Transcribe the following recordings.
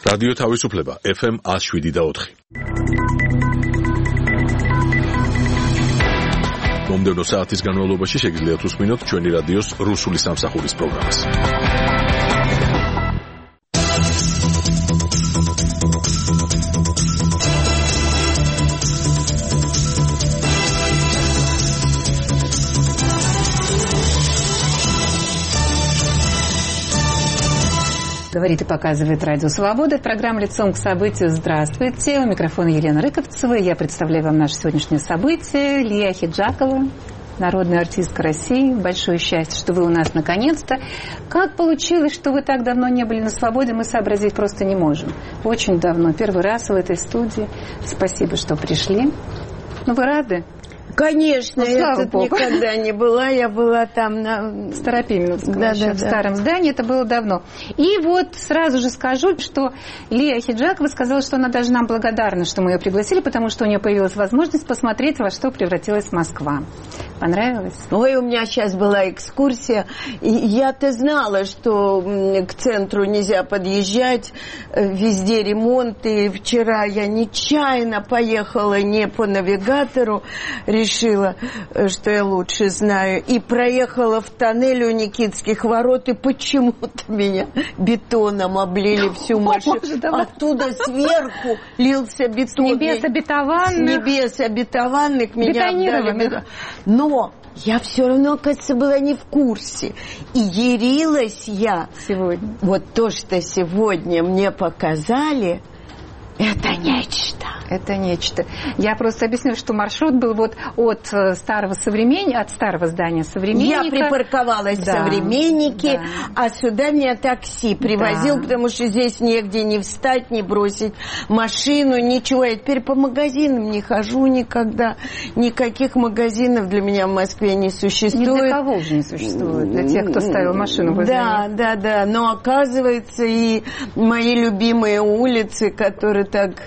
რადიო თავისუფლება FM 107.4. მომდევნო საათის განმავლობაში შეგიძლიათ უსმინოთ ჩვენი რადიოს რუსული სამსახურის პროგრამას. Говорит и показывает Радио Свобода. Это программа «Лицом к событию». Здравствуйте. У микрофона Елена Рыковцева. Я представляю вам наше сегодняшнее событие. Лия Ахеджакова, народная артистка России. Большое счастье, что вы у нас наконец-то. Как получилось, что вы так давно не были на свободе, мы сообразить просто не можем. Очень давно. Первый раз в этой студии. Спасибо, что пришли. Ну, вы рады? Конечно, я тут никогда не была, я была там на Старопименовском, в старом здании, это было давно. И вот сразу же скажу, что Лия Ахеджакова сказала, что она даже нам благодарна, что мы ее пригласили, потому что у нее появилась возможность посмотреть, во что превратилась Москва. Понравилось? Ой, у меня сейчас была экскурсия, и я-то знала, что к центру нельзя подъезжать, везде ремонт, и вчера я нечаянно поехала не по навигатору, решила, что я лучше знаю, и проехала в тоннель у Никитских ворот, и почему-то меня бетоном облили всю машину. Оттуда сверху лился бетон. С небес обетованных. С небес обетованных меня обдали. Но я все равно, кажется, была не в курсе. И ярилась я. Сегодня. Вот то, что сегодня мне показали, это нечто. Это нечто. Я просто объясню, что маршрут был вот от старого здания Современника. Я припарковалась в Современнике, а сюда меня такси привозил, потому что здесь негде не встать, не бросить машину, ничего. Я теперь по магазинам не хожу никогда. Никаких магазинов для меня в Москве не существует. Ни для кого уже не существует, для тех, кто ставил машину возле них. Да. Но оказывается, и мои любимые улицы, которые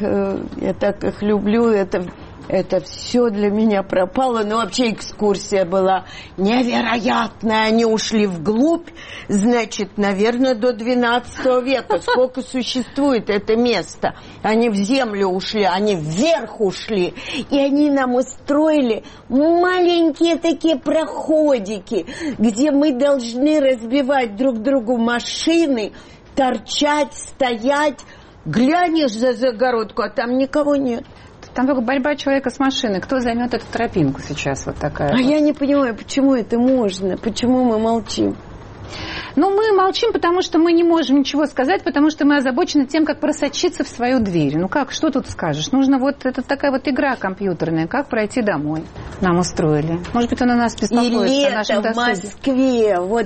я так их люблю, это все для меня пропало. Но вообще экскурсия была невероятная. Они ушли вглубь, значит, наверное, до 12 века. Сколько существует это место. Они в землю ушли, они вверх ушли. И они нам устроили маленькие такие проходики, где мы должны разбивать друг другу машины, торчать, стоять. Глянешь за загородку, а там никого нет. Там только борьба человека с машиной. Кто займет эту тропинку сейчас вот такая? Я не понимаю, почему это можно, почему мы молчим. Ну, мы молчим, потому что мы не можем ничего сказать, потому что мы озабочены тем, как просочиться в свою дверь. Ну как, что тут скажешь? Нужно это такая вот игра компьютерная, как пройти домой. Нам устроили. Может быть, он о нас беспокоится. И лето в Москве. Вот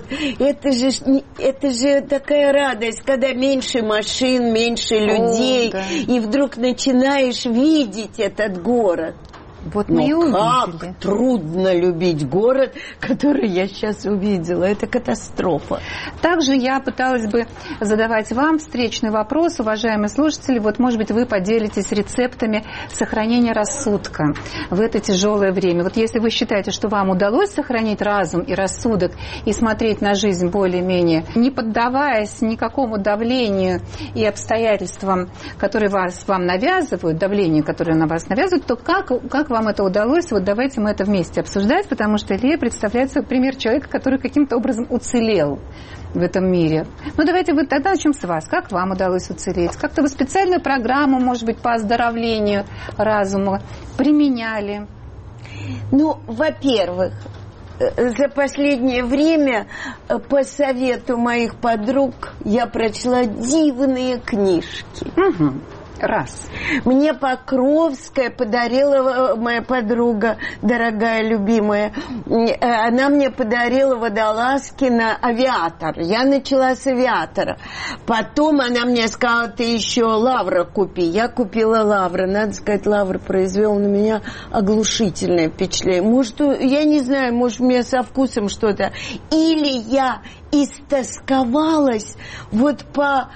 это же такая радость, когда меньше машин, меньше людей, и вдруг начинаешь видеть этот город. Вот мы и увидели. Как трудно любить город, который я сейчас увидела. Это катастрофа. Также я пыталась бы задавать вам встречный вопрос, уважаемые слушатели. Вот, может быть, вы поделитесь рецептами сохранения рассудка в это тяжелое время. Вот если вы считаете, что вам удалось сохранить разум и рассудок и смотреть на жизнь более-менее, не поддаваясь никакому давлению и обстоятельствам, которые вам навязывают, давлению, которое на вас навязывают, то как вам это удалось? Вот давайте мы это вместе обсуждать, потому что Лия представляет собой пример человека, который каким-то образом уцелел в этом мире. Ну, давайте тогда начнем с вас. Как вам удалось уцелеть? Как-то вы специальную программу, может быть, по оздоровлению разума применяли? Ну, во-первых, за последнее время по совету моих подруг я прочла дивные книжки. Угу. Раз. Мне Покровская подарила, моя подруга, дорогая, любимая, она мне подарила Водолазкина «Авиатор». Я начала с «Авиатора». Потом она мне сказала: ты еще Лавра купи. Я купила Лавра. Надо сказать, Лавр произвел на меня оглушительное впечатление. Может, я не знаю, может, у меня со вкусом что-то. Или я истосковалась вот по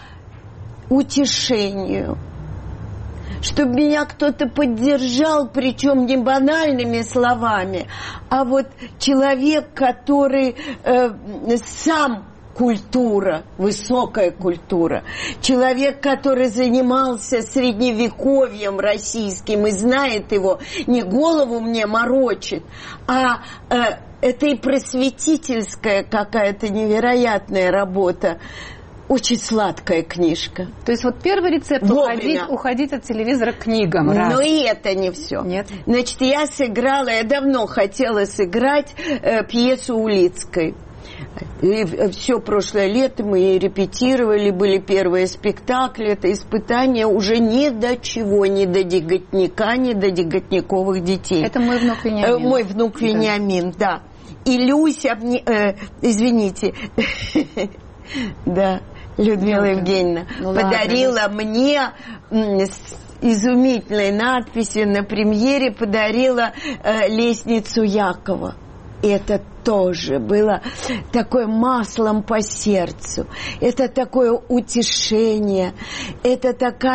утешению, чтобы меня кто-то поддержал, причем не банальными словами, а вот человек, который сам культура, высокая культура. Человек, который занимался средневековьем российским и знает его, не голову мне морочит, а это и просветительская какая-то невероятная работа. Очень сладкая книжка. То есть вот первый рецепт уходить от телевизора к книгам. Но и это не все. Нет. Значит, я давно хотела сыграть пьесу Улицкой. И все прошлое лето мы репетировали, были первые спектакли, это испытания уже ни до чего, ни до Деготняка, ни до Деготняковых детей. Это мой внук Вениамин. Мой внук Вениамин, да. И Люся, извините, да, Людмила Евгеньевна подарила мне с изумительной надписью на премьере, подарила лестницу Якова. И это тоже было такое маслом по сердцу. Это такое утешение. Это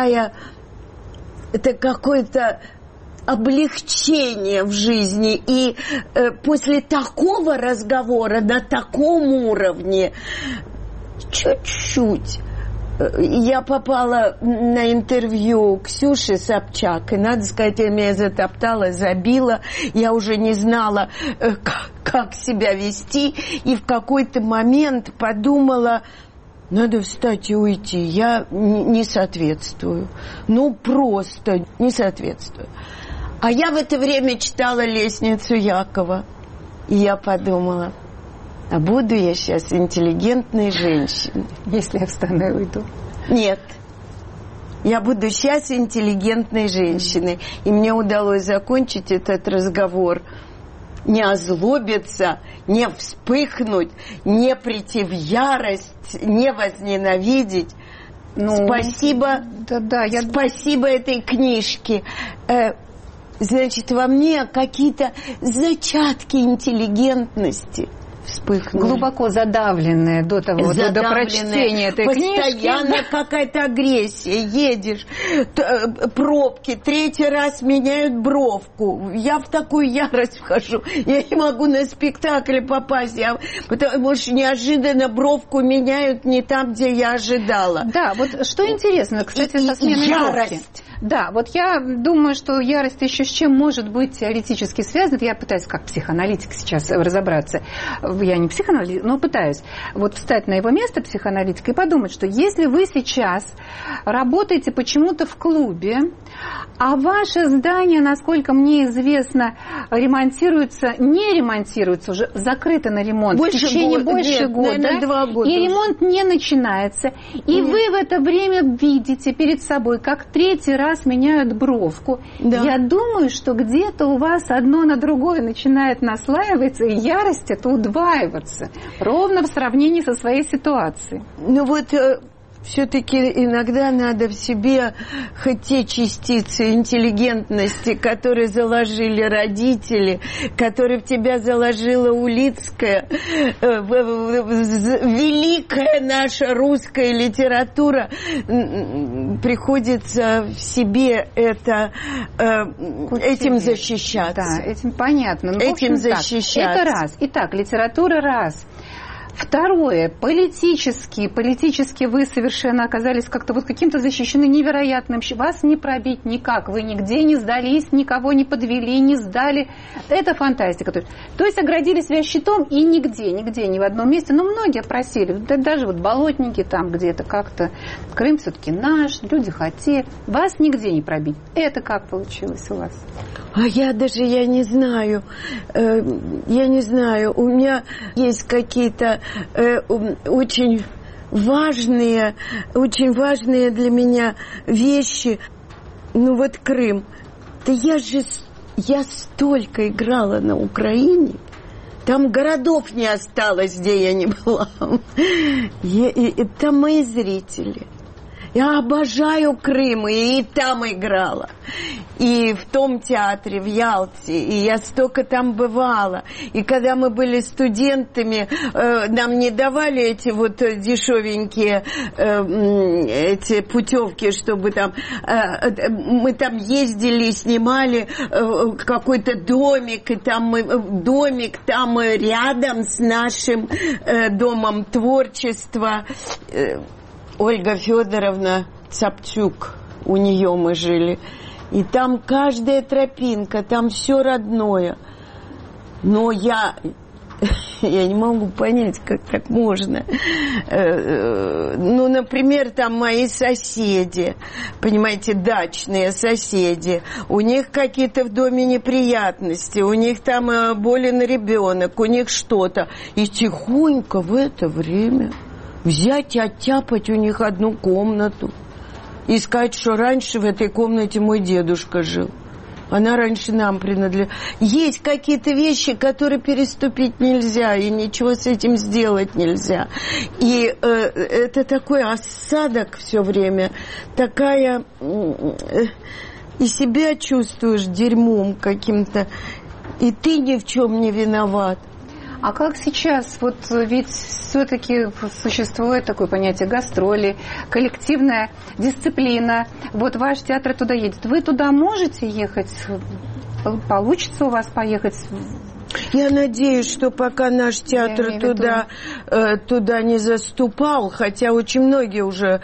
какое-то облегчение в жизни. И после такого разговора на таком уровне чуть-чуть я попала на интервью Ксюши Собчак, и, надо сказать, я меня затоптала, забила. Я уже не знала, как себя вести, и в какой-то момент подумала, надо встать и уйти. Я не соответствую. Ну, просто не соответствую. А я в это время читала «Лестницу Якова». И я подумала, а буду я сейчас интеллигентной женщиной. Если я встану и уйду. Нет. Я буду сейчас интеллигентной женщиной. И мне удалось закончить этот разговор. Не озлобиться, не вспыхнуть, не прийти в ярость, не возненавидеть. Спасибо. Спасибо этой книжке. Значит, во мне какие-то зачатки интеллигентности вспыхнули. Глубоко задавленные до того, до прочтения этой книжки. Постоянно какая-то агрессия. Едешь, пробки, третий раз меняют бровку. Я в такую ярость вхожу. Я не могу на спектакль попасть. Потому что неожиданно бровку меняют не там, где я ожидала. Да, вот что интересно, кстати, со сменой бровки. Да, вот я думаю, что ярость еще с чем может быть теоретически связана. Я пытаюсь как психоаналитик сейчас разобраться. Я не психоаналитик, но пытаюсь вот встать на его место психоаналитика и подумать, что если вы сейчас работаете почему-то в клубе, а ваше здание, насколько мне известно, не ремонтируется, уже закрыто на ремонт в течение больше года, наверное, 2 года, и ремонт не начинается, и вы в это время видите перед собой, как третий раз меняют бровку. Да. Я думаю, что где-то у вас одно на другое начинает наслаиваться, и ярость это удваиваться, ровно в сравнении со своей ситуацией. Ну вот все-таки иногда надо в себе хоть те частицы интеллигентности, которые заложили родители, которые в тебя заложила Улицкая, великая наша русская литература, приходится в себе этим защищаться. Да, этим понятно. Ну, этим защищаться. Это раз. Итак, литература раз. Второе, политически вы совершенно оказались как-то вот каким-то защищены невероятным. Вас не пробить никак, вы нигде не сдались, никого не подвели, не сдали. Это фантастика. То есть оградили себя щитом и нигде, ни в одном месте. Но многие просили, даже вот болотники там где-то как-то. Крым все-таки наш, люди хотели. Вас нигде не пробить. Это как получилось у вас? А я не знаю. Я не знаю. У меня есть какие-то очень важные для меня вещи. Ну вот Крым. Да я столько играла на Украине. Там городов не осталось, где я не была. Там мои зрители. Я обожаю Крым, и там играла. И в том театре, в Ялте. И я столько там бывала. И когда мы были студентами, нам не давали эти вот дешевенькие эти путевки, чтобы там... Мы там ездили, снимали какой-то домик, и там домик там рядом с нашим домом творчества. Ольга Федоровна Цапчук, у нее мы жили. И там каждая тропинка, там все родное. Но я не могу понять, как так можно. Ну, например, там мои соседи, понимаете, дачные соседи. У них какие-то в доме неприятности, у них там болен ребенок, у них что-то. И тихонько в это время взять и оттяпать у них одну комнату. И сказать, что раньше в этой комнате мой дедушка жил. Она раньше нам принадлежала. Есть какие-то вещи, которые переступить нельзя, и ничего с этим сделать нельзя. И это такой осадок все время. Такая... и себя чувствуешь дерьмом каким-то. И ты ни в чем не виноват. А как сейчас? Вот ведь все-таки существует такое понятие гастроли, коллективная дисциплина. Вот ваш театр туда едет. Вы туда можете ехать? Получится у вас поехать? Я надеюсь, что пока наш театр туда не заступал, хотя очень многие уже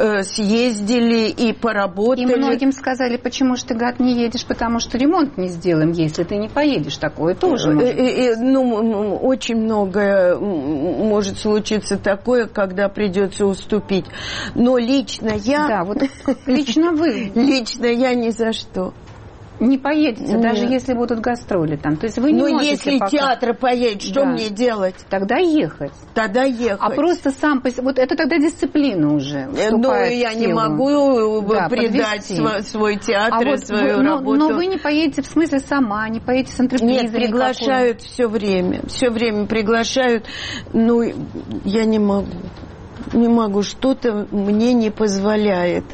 съездили и поработали. И многим сказали, почему же ты, гад, не едешь, потому что ремонт не сделаем, если ты не поедешь. Такое тоже может быть. Ну, очень многое может случиться такое, когда придется уступить. Но лично я... Да, вот лично вы. Лично я ни за что. Не поедете, нет. Даже если будут гастроли там. То есть вы не можете если пока... театр поедет, что мне делать? Тогда ехать. А просто сам... Вот это тогда дисциплина уже. Но я не могу предать свой театр, свою работу. Но вы не поедете, в смысле, сама, не поедете с антрепризой. Нет, приглашают все время. Все время приглашают. Ну, я не могу. Не могу. Что-то мне не позволяет.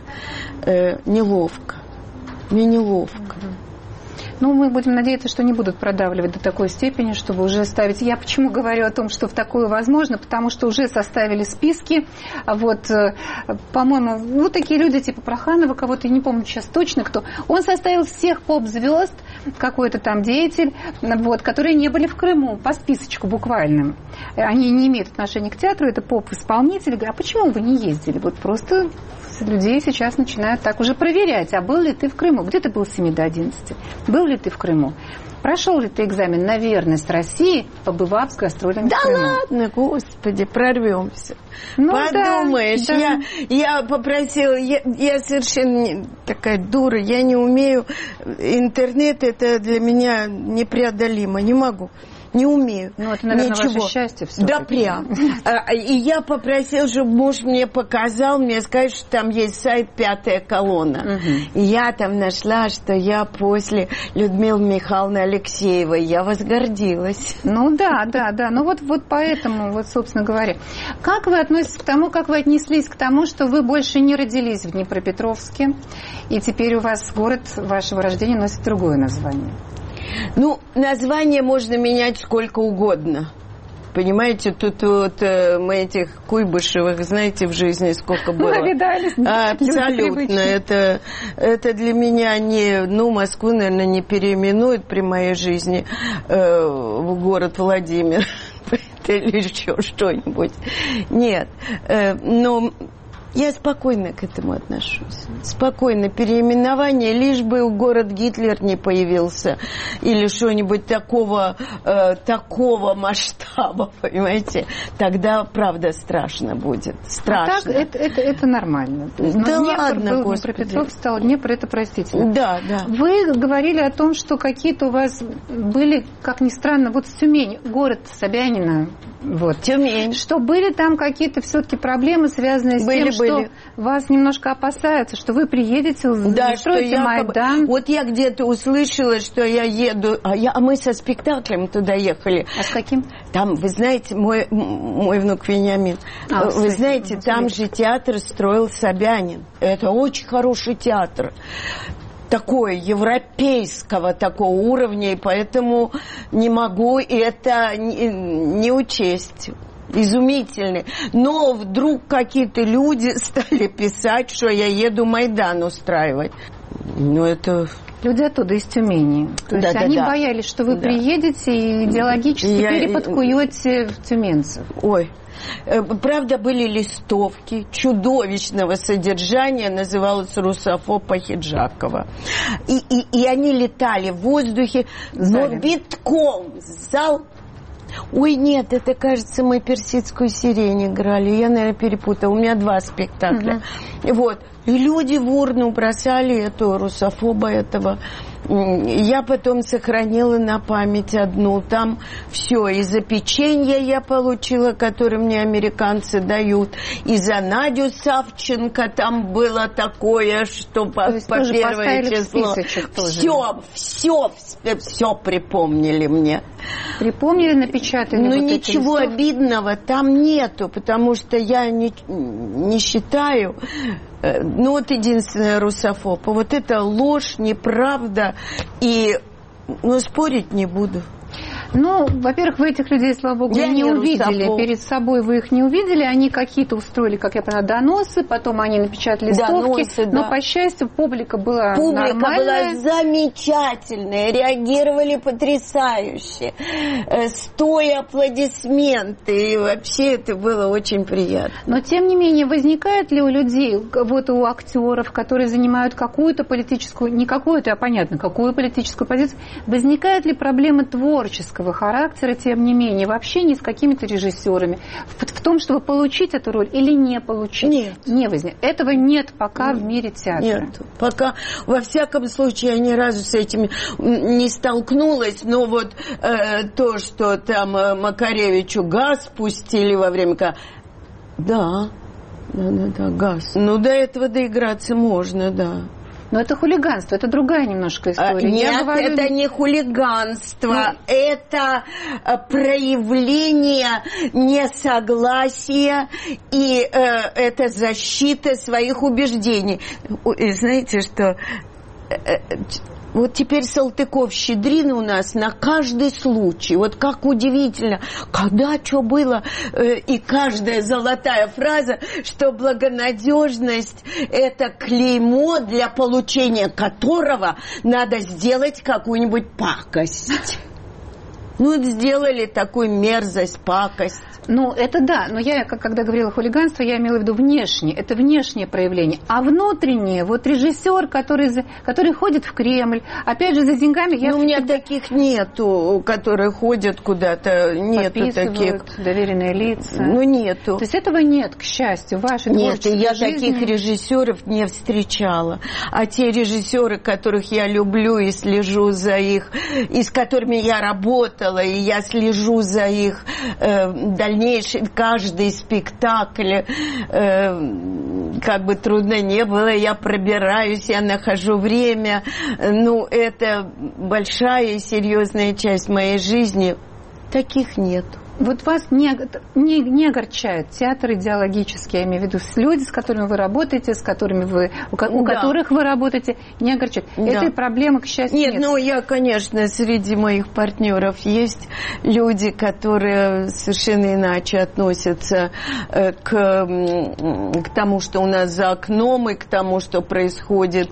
Неловко. Мне неловко. Ну, мы будем надеяться, что не будут продавливать до такой степени, чтобы уже ставить... Я почему говорю о том, что в такое возможно, потому что уже составили списки. Вот, по-моему, вот такие люди типа Проханова, кого-то, я не помню сейчас точно кто. Он составил всех поп-звезд, какой-то там деятель, вот, которые не были в Крыму, по списочку буквально. Они не имеют отношения к театру, это поп-исполнители. А почему вы не ездили? Вот просто... Людей сейчас начинают так уже проверять, а был ли ты в Крыму? Где ты был с 7 до 11? Был ли ты в Крыму? Прошел ли ты экзамен на верность России, побывав с гастролями в Крыму? Да ладно, господи, прорвемся. Ну, подумаешь, да. Я попросила, я совершенно такая дура, я не умею, интернет это для меня непреодолимо, не могу. Не умею. Ну, это, наверное, ничего. Ваше счастье все. Да, прям. И я попросила, чтобы муж мне показал, мне сказать, что там есть сайт «Пятая колонна». И я там нашла, что я после Людмилы Михайловны Алексеевой. Я возгордилась. Ну, да. Ну, вот поэтому, вот, собственно говоря. Как вы относитесь к тому, как вы отнеслись к тому, что вы больше не родились в Днепропетровске, и теперь у вас город вашего рождения носит другое название? Ну, название можно менять сколько угодно. Понимаете, тут вот мы этих Куйбышевых, знаете, в жизни сколько было? Навидались. Абсолютно. Это для меня не... Ну, Москву, наверное, не переименуют при моей жизни в город Владимир или еще что-нибудь. Нет. Но... Я спокойно к этому отношусь. Спокойно. Переименование, лишь бы город Гитлер не появился. Или что-нибудь такого масштаба, понимаете? Тогда, правда, страшно будет. Страшно. А так это нормально. Да ладно, Днепропетровск стал Днепр, это простительно. Да. Вы говорили о том, что какие-то у вас были, как ни странно, вот Тюмень, город Собянина, Вот. Тюмень. Что были там какие-то все-таки проблемы, связанные с тем, что вас немножко опасаются, что вы приедете, устроите Майдан. Вот я где-то услышала, что я еду, а мы со спектаклем туда ехали. А с каким? Там, вы знаете, мой внук Вениамин, вы знаете, там же театр строил Собянин. Это очень хороший театр. Такой европейского такого уровня, и поэтому не могу это не учесть. Изумительный. Но вдруг какие-то люди стали писать, что я еду Майдан устраивать. Ну, это... Люди оттуда, из Тюмени. То есть они боялись, что вы приедете и идеологически переподкуете тюменцев. Ой. Правда, были листовки чудовищного содержания, называлась «Русофоб Хиджакова». И они летали в воздухе, но битком зал. Ой, нет, это, кажется, мы «Персидскую сирень» играли. Я, наверное, перепутала. У меня 2 спектакля. Вот. И люди в урну бросали эту русофоба этого. Я потом сохранила на память одну. Там все. И за печенье я получила, которое мне американцы дают. И за Надю Савченко там было такое, что по первое число. Все припомнили мне. Припомнили, напечатали? Ну, ничего обидного там нету, потому что я не считаю... Ну, вот единственное русофоб. Вот это ложь, неправда. И, спорить не буду. Ну, во-первых, вы этих людей, слава богу, не увидели. Русофоб. Перед собой вы их не увидели. Они какие-то устроили, как я поняла, доносы. Потом они напечатали листовки. Но, по счастью, публика была нормальная. Публика была замечательная. Реагировали потрясающе. Стоя аплодисменты. И вообще это было очень приятно. Но, тем не менее, возникает ли у людей, вот у актеров, которые занимают какую-то политическую, не какую-то, а понятно, какую политическую позицию, возникают ли проблемы творческого характера, тем не менее, в общении с какими-то режиссерами, в том, чтобы получить эту роль или не получить? Нет. Не возникает. Этого нет пока в мире театра. Нет. Пока, во всяком случае, я ни разу с этим не столкнулась, но вот то, что там Макаревичу газ пустили во время... Да, газ. Ну, до этого доиграться можно, да. Но это хулиганство, это другая немножко история. Нет, это не хулиганство, это проявление несогласия и это защита своих убеждений. И знаете, что... Вот теперь Салтыков-Щедрин у нас на каждый случай. Вот как удивительно, когда что было, и каждая золотая фраза, что благонадежность – это клеймо, для получения которого надо сделать какую-нибудь пакость. Ну, сделали такую мерзость, пакость. Ну, это да, но я, когда говорила хулиганство, я имела в виду внешнее, это внешнее проявление. А внутреннее, вот режиссер, который ходит в Кремль, опять же, за деньгами... Ну, у меня таких нету, которые ходят куда-то, нету таких. Доверенные лица. Ну, нету. То есть этого нет, к счастью, в вашей творческой жизни. Нет, я жизни... таких режиссеров не встречала. А те режиссеры, которых я люблю и слежу за их, и с которыми я работала, и я слежу за их дальнейший, каждый спектакль, как бы трудно не было, я пробираюсь, я нахожу время. Ну, это большая и серьезная часть моей жизни. Таких нет. Вот вас не огорчает театр идеологический, я имею в виду, люди, с которыми вы работаете, с которыми вы, у которых вы работаете, не огорчает. Этой проблемы, к счастью, нет. Нет, ну, я, конечно, среди моих партнеров есть люди, которые совершенно иначе относятся к тому, что у нас за окном, и к тому, что происходит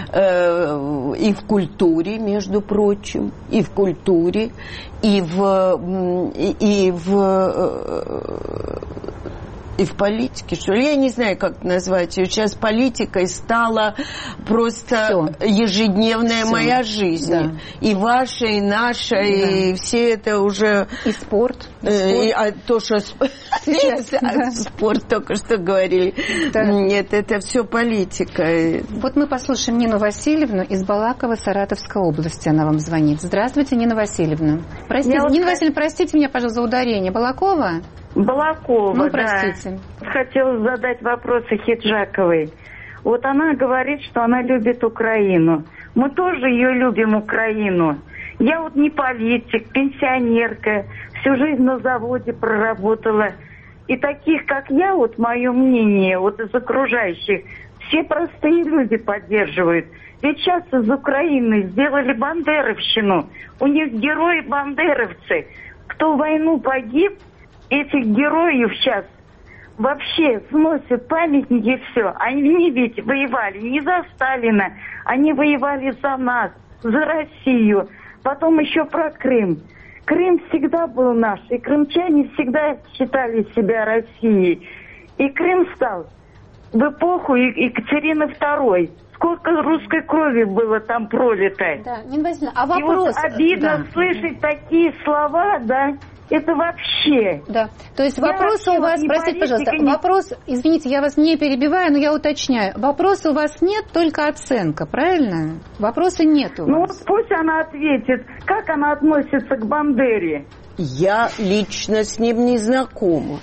и в культуре, между прочим, и в культуре, и в И в политике, что ли? Я не знаю, как назвать ее. Сейчас политикой стала просто ежедневная моя жизнь. Да. И ваша, и наша, и все это уже... И спорт. То, что... Спорт только что говорили. Да. Нет, это все политика. Вот мы послушаем Нину Васильевну из Балакова, Саратовской области. Она вам звонит. Здравствуйте, Нина Васильевна. Простите, Нина Васильевна, простите меня, пожалуйста, за ударение. Балакова? Балакова, ну, простите. Да. Хотела задать вопрос Хиджаковой. Вот она говорит, что она любит Украину. Мы тоже ее любим, Украину. Я вот не политик, пенсионерка, всю жизнь на заводе проработала. И таких, как я, вот мое мнение, вот из окружающих, все простые люди поддерживают. Ведь сейчас из Украины сделали бандеровщину. У них герои бандеровцы. Кто в войну погиб, этих героев сейчас вообще сносят памятники и все. Они ведь воевали не за Сталина, они воевали за нас, за Россию. Потом еще про Крым. Крым всегда был наш, и крымчане всегда считали себя Россией. И Крым стал в эпоху Екатерины II. Сколько русской крови было там пролито. Да, Нина Васильевна, а вопрос... И вот обидно слышать такие слова, да, это вообще... Да, то есть вопрос у вас, простите, пожалуйста, вопрос, извините, я вас не перебиваю, но я уточняю, вопроса у вас нет, только оценка, правильно? Вопроса нет у вас. Ну вот пусть она ответит, как она относится к Бандере. Я лично с ним не знакома.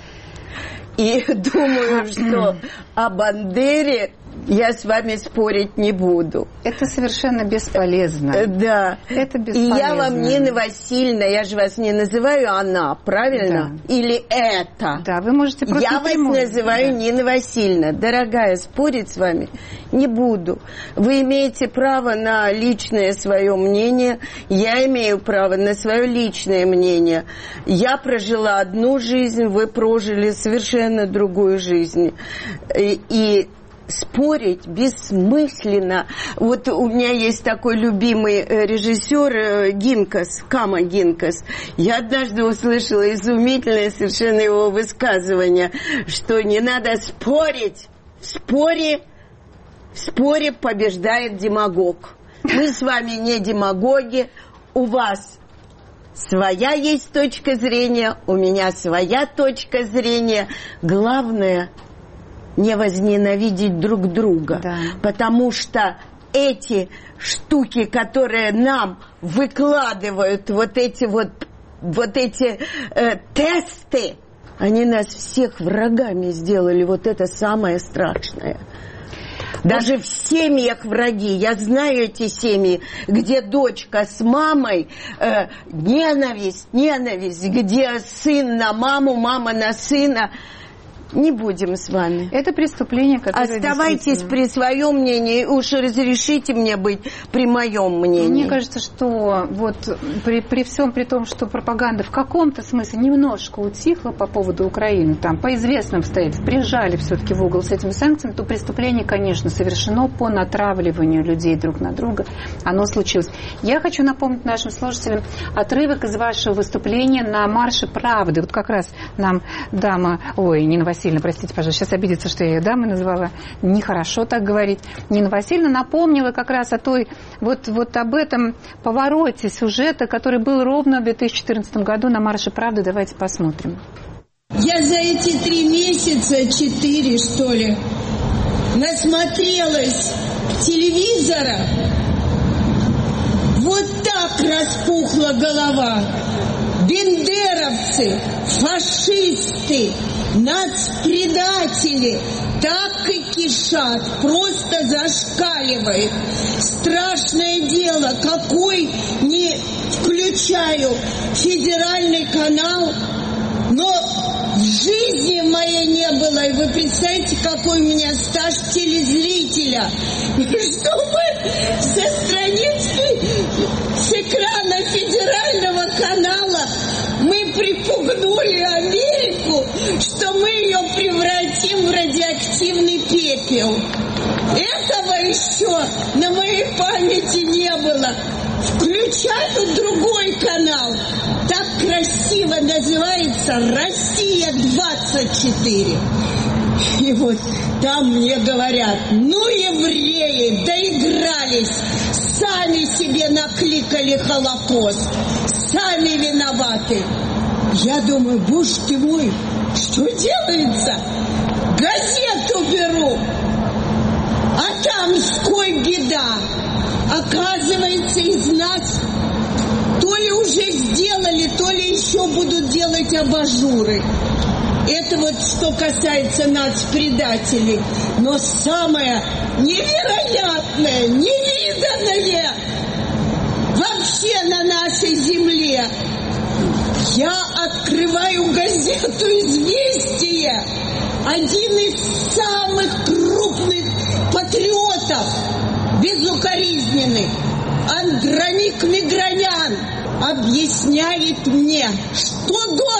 И думаю, что о Бандере я с вами спорить не буду. Это совершенно бесполезно. Да. Это бесполезно. И я вам, Нина Васильевна, я же вас не называю она, правильно? Да. Или это? Да, вы можете просто я вас называю Нина Васильевна. Дорогая, спорить с вами не буду. Вы имеете право на личное свое мнение, я имею право на свое личное мнение. Я прожила одну жизнь, вы прожили совершенно другую жизнь. И спорить бессмысленно. Вот у меня есть такой любимый режиссер Гинкас, Кама Гинкас. Я однажды услышала изумительное совершенно его высказывание, что не надо спорить. В споре побеждает демагог. Мы с вами не демагоги. У вас своя есть точка зрения, у меня своя точка зрения. Главное — не возненавидеть друг друга, да. Потому что эти штуки, которые нам выкладывают, вот эти тесты, они нас всех врагами сделали. Вот это самое страшное. Даже в семьях враги. Я знаю эти семьи, где дочка с мамой, ненависть, где сын на маму, мама на сына. Не будем с вами. Это преступление, которое... Оставайтесь при своем мнении, уж разрешите мне быть при моем мнении. Мне кажется, что вот при всем при том, что пропаганда в каком-то смысле немножко утихла по поводу Украины, там по известным обстоятельствам прижали все-таки в угол с этими санкциями, то преступление, конечно, совершено по натравливанию людей друг на друга. Оно случилось. Я хочу напомнить нашим слушателям отрывок из вашего выступления на Марше Правды. Вот как раз нам дама... Ой, Нина Васильевна, простите, пожалуйста, сейчас обидится, что я ее дамой назвала. Нехорошо так говорить. Нина Васильевна напомнила как раз о той, вот об этом повороте сюжета, который был ровно в 2014 году на Марше Правды. Давайте посмотрим. Я за эти 3 месяца, 4 что ли, насмотрелась телевизора. Вот так распухла голова. Бендеровцы, фашисты, нацпредатели так и кишат, просто зашкаливает. Страшное дело, какой не включаю федеральный канал, но в жизни моей не было. И вы представляете, какой у меня стаж телезрителя. Чтобы со страницы, с экрана федерального канала мы припугнули Америку, что мы ее превратим в радиоактивный пепел. Этого еще на моей памяти не было. Включаю другой канал. Так красиво называется «Россия-20». 24. И вот там мне говорят, ну, евреи, доигрались, сами себе накликали Холокост, сами виноваты. Я думаю, боже ты мой, что делается? Газету беру, а там сколь беда. Оказывается, из нас то ли уже сделали, то ли еще будут делать абажуры. Это вот что касается нацпредателей. Но самое невероятное, невиданное вообще на нашей земле. Я открываю газету «Известия». Один из самых крупных патриотов, безукоризненных, Андроник Мигранян, объясняет мне, что до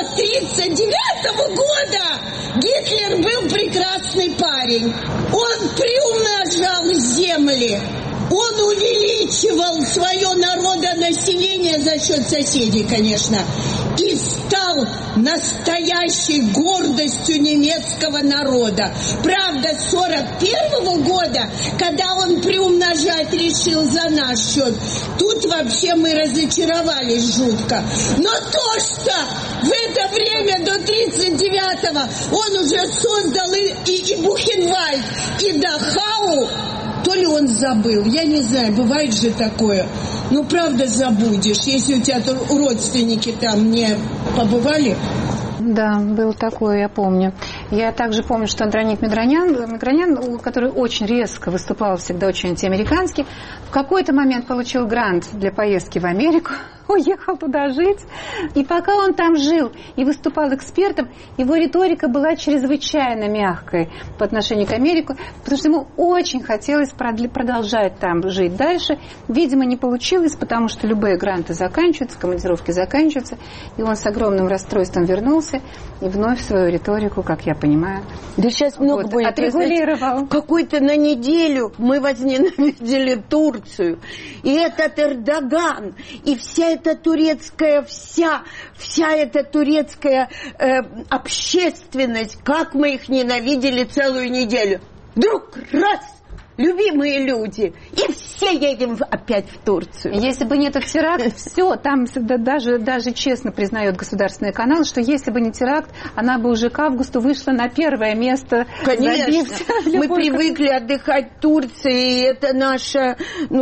1939 года Гитлер был прекрасный парень. Он приумножал земли. Он увеличивал свое народонаселение за счет соседей, конечно, и стал настоящей гордостью немецкого народа. Правда, с 1941 года, когда он приумножать решил за наш счет, тут вообще мы разочаровались жутко. Но то, что в это время до 1939-го он уже создал и Бухенвальд, и Дахау, то ли он забыл, я не знаю, бывает же такое. Ну, правда, забудешь, если у тебя родственники там не побывали. Да, было такое, я помню. Я также помню, что Андроник Мигранян, который очень резко выступал, всегда очень антиамериканский, в какой-то момент получил грант для поездки в Америку, уехал туда жить. И пока он там жил и выступал экспертом, его риторика была чрезвычайно мягкой по отношению к Америке, потому что ему очень хотелось продолжать там жить дальше. Видимо, не получилось, потому что любые гранты заканчиваются, командировки заканчиваются, и он с огромным расстройством вернулся и вновь свою риторику, как я понимаю, да сейчас много будет. Отрегулировал. Какой-то на неделю мы возненавидели Турцию, и этот Эрдоган, и вся эта турецкая, вся эта турецкая общественность, как мы их ненавидели целую неделю. Вдруг раз, любимые люди, и все едем опять в Турцию. Если бы не этот теракт, все, там даже честно признает государственный канал, что если бы не теракт, она бы уже к августу вышла на первое место. Конечно, мы привыкли отдыхать в Турции, и это наше,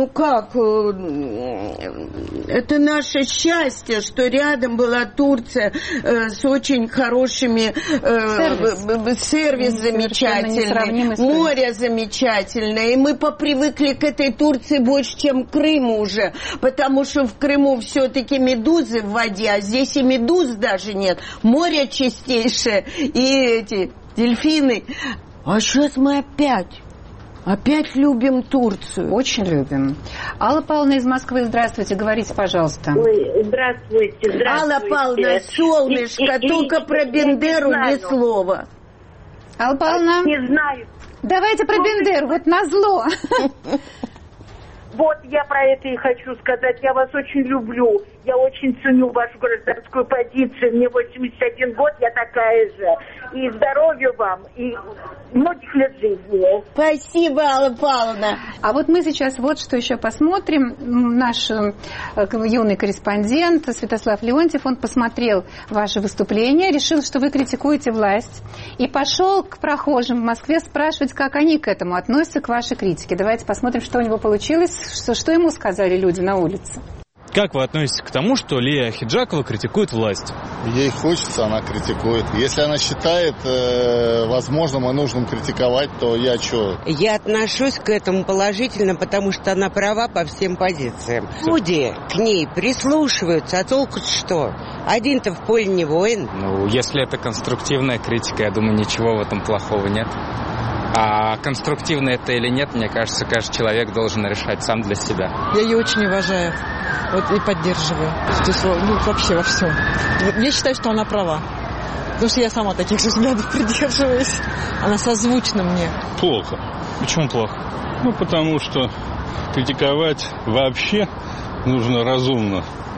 это наше счастье, что рядом была Турция с очень хорошими сервис замечательный, море замечательное. И мы попривыкли к этой Турции больше, чем к Крыму уже, потому что в Крыму все-таки медузы в воде, а здесь и медуз даже нет. Море чистейшее, и эти дельфины. А сейчас мы опять любим Турцию. Очень любим. Алла Павловна из Москвы, здравствуйте, говорите, пожалуйста. Ой, здравствуйте. Алла Павловна, солнышко, только про Бендеру ни слова. Алла Павловна. Не знаю. Давайте про Бендеру, вот назло. Вот я про это и хочу сказать. Я вас очень люблю. Я очень ценю вашу гражданскую позицию. Мне 81 год, я такая же. И здоровья вам, и многих лет жизни. Спасибо, Алла Павловна. А вот мы сейчас вот что еще посмотрим. Наш юный корреспондент Святослав Леонтьев, он посмотрел ваше выступление, решил, что вы критикуете власть, и пошел к прохожим в Москве спрашивать, как они к этому относятся, к вашей критике. Давайте посмотрим, что у него получилось, что ему сказали люди на улице. Как вы относитесь к тому, что Лия Ахеджакова критикует власть? Ей хочется, она критикует. Если она считает возможным и нужным критиковать, то я что? Я отношусь к этому положительно, потому что она права по всем позициям. Люди к ней прислушиваются, а толку что? Один-то в поле не воин. Ну, если это конструктивная критика, я думаю, ничего в этом плохого нет. А конструктивно это или нет, мне кажется, каждый человек должен решать сам для себя. Я ее очень уважаю, вот, и поддерживаю. Здесь, вообще во всем. Я считаю, что она права. Потому что я сама таких же взглядов придерживаюсь. Она созвучна мне. Плохо. Почему плохо? Потому что критиковать вообще нужно разумно.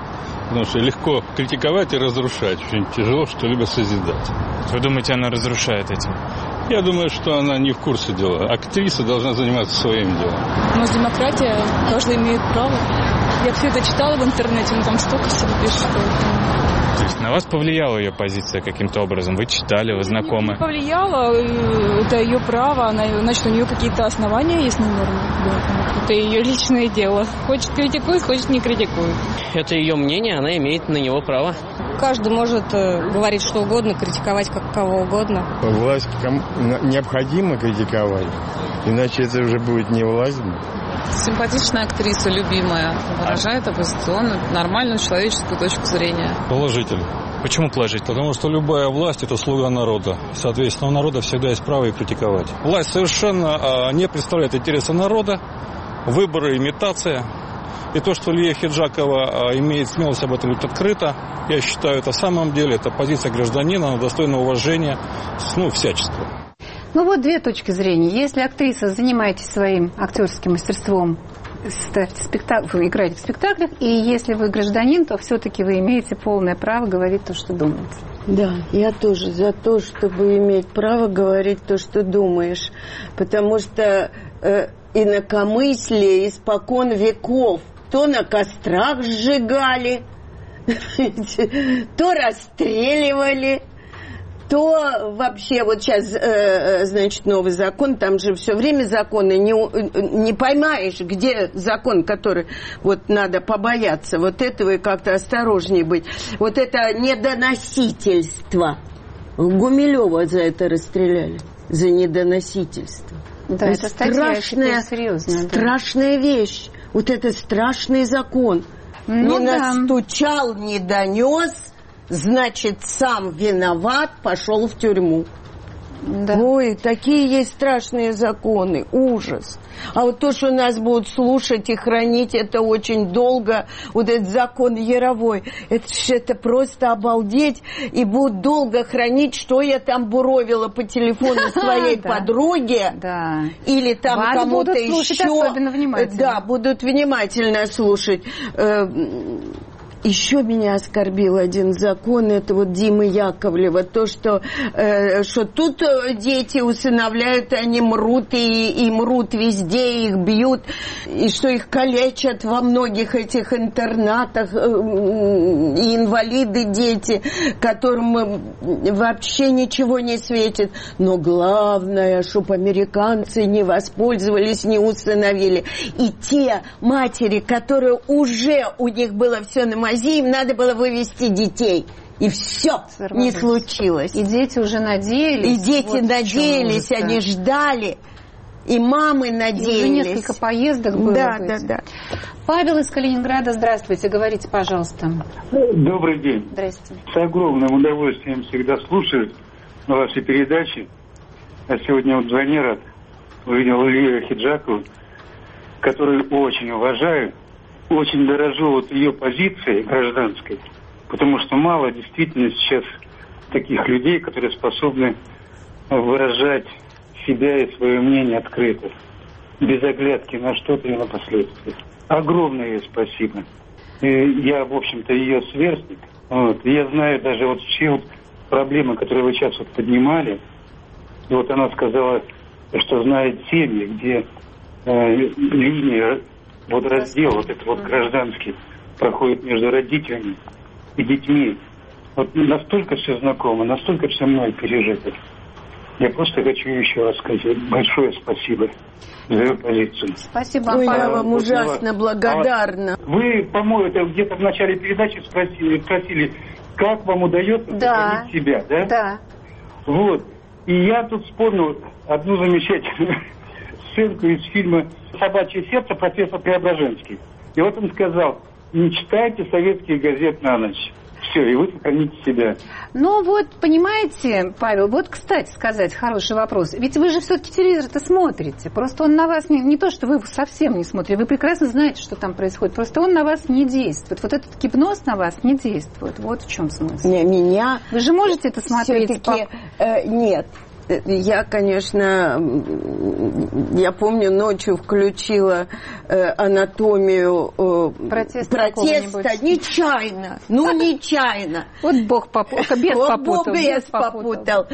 Потому что легко критиковать и разрушать. Очень тяжело что-либо созидать. Вы думаете, она разрушает этим? Я думаю, что она не в курсе дела. Актриса должна заниматься своим делом. У нас демократия, каждый имеет право. Я все это читала в интернете, но там столько всего пишут. То есть на вас повлияла ее позиция каким-то образом? Вы читали, вы знакомы? Не повлияло, это ее право, значит, у нее какие-то основания есть, наверное. Это ее личное дело. Хочет критикует, хочет не критикует. Это ее мнение, она имеет на него право. Каждый может говорить что угодно, критиковать кого угодно. Власть необходимо критиковать, иначе это уже будет не власть. Симпатичная актриса, любимая, выражает оппозиционную, нормальную человеческую точку зрения. Положительно. Почему положительно? Потому что любая власть – это слуга народа. Соответственно, у народа всегда есть право и критиковать. Власть совершенно не представляет интересы народа, выборы, имитация. И то, что Лия Хиджакова имеет смелость об этом говорить открыто, я считаю, это в самом деле, это позиция гражданина, она достойна уважения, всячески. Ну вот две точки зрения. Если актриса, занимаетесь своим актерским мастерством, вы играете в спектаклях, и если вы гражданин, то все-таки вы имеете полное право говорить то, что думаете. Да, я тоже за то, чтобы иметь право говорить то, что думаешь. Потому что инакомыслие испокон веков то на кострах сжигали, то расстреливали, то вообще вот сейчас, значит, новый закон, там же все время законы, не поймаешь, где закон, который вот надо побояться вот этого и как-то осторожнее быть. Вот это недоносительство. Гумилева за это расстреляли, за недоносительство. Да, это страшная вещь. Вот это страшный закон. Не настучал, не донес, значит, сам виноват, пошел в тюрьму. Да. Ой, такие есть страшные законы, ужас. А вот то, что нас будут слушать и хранить, это очень долго. Вот этот закон Яровой, это просто обалдеть. И будут долго хранить, что я там буровила по телефону своей подруге. Или там кому-то еще. Особенно внимательно. Да, будут внимательно слушать. Еще меня оскорбил один закон, это вот Димы Яковлева, то, что тут дети усыновляют, они мрут, и мрут везде, их бьют, и что их калечат во многих этих интернатах, и инвалиды дети, которым вообще ничего не светит. Но главное, чтобы американцы не воспользовались, не усыновили. И те матери, которые уже у них было все на мази, им надо было вывести детей. И все не случилось. И дети уже надеялись. И дети надеялись, они ждали. И мамы надеялись. И уже несколько поездок было. Да. Павел из Калининграда, здравствуйте. Говорите, пожалуйста. Добрый день. Здрасте. С огромным удовольствием всегда слушаю ваши передачи. А сегодня вот вдвойне рад. Увидел Лию Хиджакову, которую очень уважаю. Очень дорожу вот ее позицией гражданской, потому что мало действительно сейчас таких людей, которые способны выражать себя и свое мнение открыто, без оглядки на что-то и на последствия. Огромное ей спасибо. И я, в общем-то, ее сверстник. Вот. И я знаю даже вот все вот проблемы, которые вы сейчас вот поднимали. И вот она сказала, что знает семьи, где линия... Вот раздел, вот этот вот гражданский, проходит между родителями и детьми. Вот настолько все знакомо, настолько все мной пережито. Я просто хочу еще раз сказать большое спасибо за ее позицию. Спасибо, Ой, я вам ужасно благодарна. Вы, по-моему, где-то в начале передачи спросили, как вам удается сохранить себя, да? Да. Вот. И я тут вспомнил одну замечательную сценку из фильма «Собачье сердце» профессор Преображенский. И вот он сказал: не читайте советских газет на ночь. Все, и вы сохраните себя. Ну вот, понимаете, Павел, вот, кстати сказать, хороший вопрос. Ведь вы же все-таки телевизор-то смотрите. Просто он на вас не то, что вы совсем не смотрите. Вы прекрасно знаете, что там происходит. Просто он на вас не действует. Вот этот гипноз на вас не действует. Вот в чем смысл. Меня... Вы же можете это смотреть? Все-таки нет. Я, конечно, я помню, ночью включила анатомию протеста нечаянно. Ну, нечаянно. Вот Бог попутал. Бес попутал.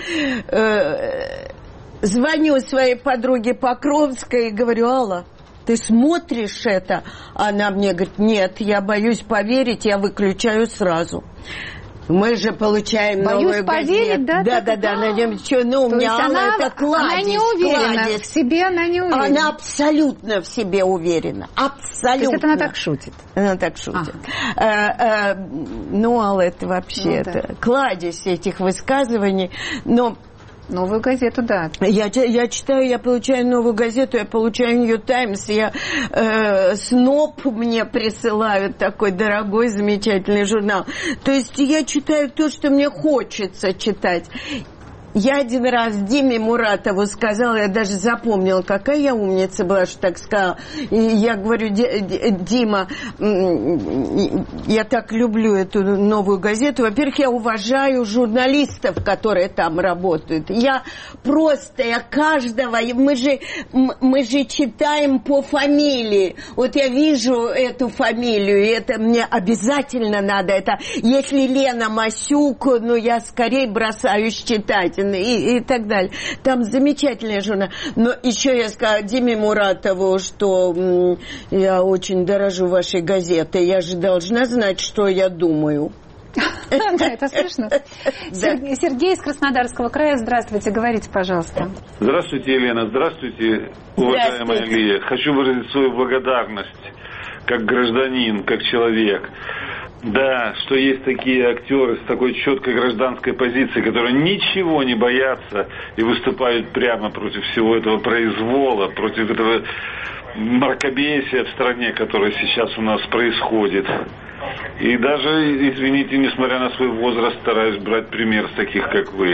Звоню своей подруге Покровской и говорю: Алла, ты смотришь это? Она мне говорит: нет, я боюсь поверить, я выключаю сразу. Мы же получаем новую газету. Да. Ну, у меня Алла, это кладезь. Она не уверена в себе, она не уверена. Она абсолютно в себе уверена. Абсолютно. То есть это она так шутит? Она так шутит. Ну, Алла, это вообще это кладезь этих высказываний. Но новую газету, да. Я читаю, я получаю новую газету, я получаю Нью Таймс, Сноп мне присылают такой дорогой, замечательный журнал. То есть я читаю то, что мне хочется читать. Я один раз Диме Муратову сказала, я даже запомнила, какая я умница была, что так сказала. И я говорю: Дима, я так люблю эту новую газету. Во-первых, я уважаю журналистов, которые там работают. Я каждого, мы же читаем по фамилии. Вот я вижу эту фамилию, и это мне обязательно надо. Это если Лена Масюк, ну я скорее бросаюсь читать. И так далее. Там замечательный журнал. Но еще я сказала Диме Муратову, что я очень дорожу вашей газетой. Я же должна знать, что я думаю. Да, это смешно. Сергей из Краснодарского края, здравствуйте, говорите, пожалуйста. Здравствуйте, Елена, здравствуйте, уважаемая Лия. Хочу выразить свою благодарность как гражданин, как человек. Да, что есть такие актеры с такой четкой гражданской позицией, которые ничего не боятся и выступают прямо против всего этого произвола, против этого мракобесия в стране, которое сейчас у нас происходит. И даже, извините, несмотря на свой возраст, стараюсь брать пример с таких, как вы.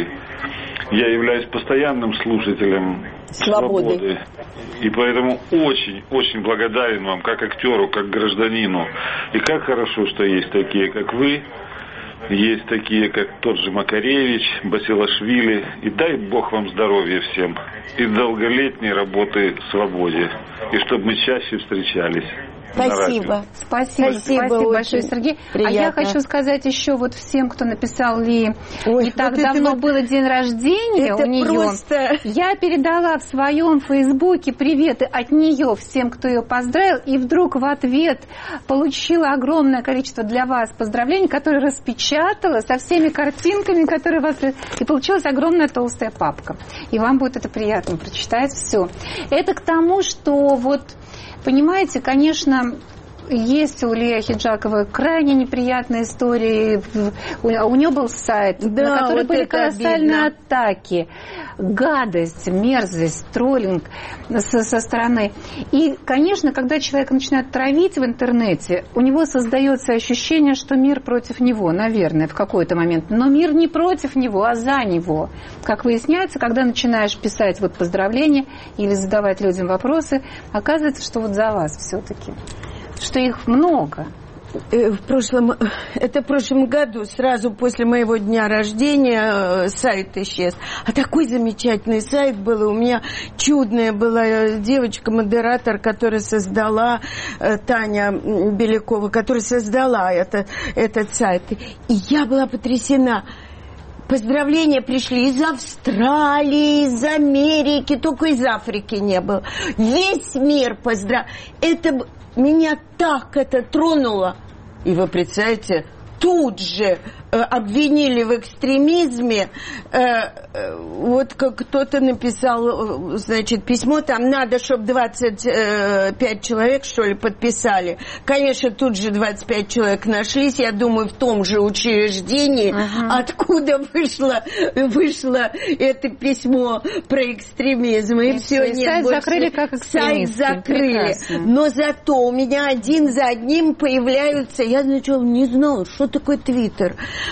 Я являюсь постоянным слушателем «Свободы». И поэтому очень благодарен вам, как актеру, как гражданину. И как хорошо, что есть такие, как вы, есть такие, как тот же Макаревич, Басилашвили. И дай Бог вам здоровья всем. И долголетней работы в «Свободе». И чтобы мы чаще встречались. Спасибо. Спасибо большое, Сергей. Приятно. А я хочу сказать еще вот всем, кто написал Ли, не так давно было день рождения у нее. Просто... Я передала в своем фейсбуке приветы от нее всем, кто ее поздравил, и вдруг в ответ получила огромное количество для вас поздравлений, которые распечатала со всеми картинками, которые вас... И получилась огромная толстая папка. И вам будет это приятно прочитать все. Это к тому, что вот... Понимаете, конечно, есть у Лии Ахеджаковой крайне неприятные истории. У нее был сайт, на который вот были колоссальные атаки, гадость, мерзость, троллинг со стороны. И, конечно, когда человек начинает травить в интернете, у него создается ощущение, что мир против него, наверное, в какой-то момент. Но мир не против него, а за него. Как выясняется, когда начинаешь писать вот поздравления или задавать людям вопросы, оказывается, что вот за вас все-таки. Что их много. В прошлом году, сразу после моего дня рождения, сайт исчез. А такой замечательный сайт был. У меня чудная была девочка-модератор, которая создала, Таня Белякова, которая создала этот сайт. И я была потрясена. Поздравления пришли из Австралии, из Америки, только из Африки не было. Весь мир поздравлял. Меня так это тронуло. И вы представляете, тут же обвинили в экстремизме. Вот как кто-то написал, значит, письмо, там надо, чтобы 25 человек, что ли, подписали. Конечно, тут же 25 человек нашлись, я думаю, в том же учреждении, откуда вышло это письмо про экстремизм. И все, сайт закрыли как экстремистский. Сайт закрыли. Прекрасно. Но зато у меня один за одним появляются, я сначала не знала, что такое Твиттер.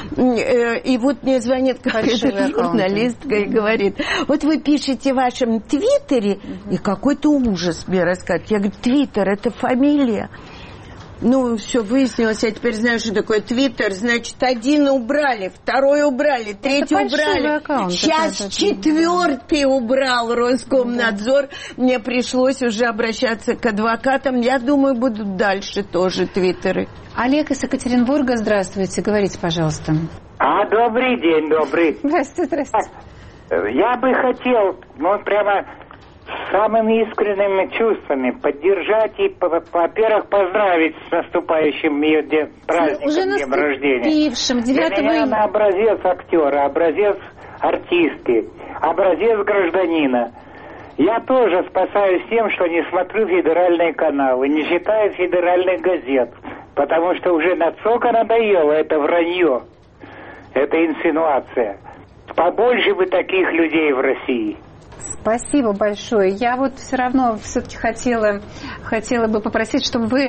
И вот мне звонит какая-то журналистка и говорит: вот вы пишете в вашем Твиттере, и какой-то ужас мне рассказывает. Я говорю: Твиттер — это фамилия. Ну, все выяснилось, я теперь знаю, что такое Твиттер. Значит, один убрали, второй убрали, третий убрали. Аккаунт, сейчас четвертый убрал Роскомнадзор. Мне пришлось уже обращаться к адвокатам. Я думаю, будут дальше тоже Твиттеры. Олег из Екатеринбурга, здравствуйте. Говорите, пожалуйста. Добрый день, добрый. Здравствуйте. Я бы хотел, прямо самыми искренними чувствами поддержать и, во-первых, поздравить с наступающим ее праздником, днем рождения. 9 Для меня она образец актера, образец артистки, образец гражданина. Я тоже спасаюсь тем, что не смотрю федеральные каналы, не читаю федеральных газет, потому что уже настолько надоело это вранье, это инсинуация. Побольше бы таких людей в России. Спасибо большое. Я вот все равно все-таки хотела бы попросить, чтобы вы,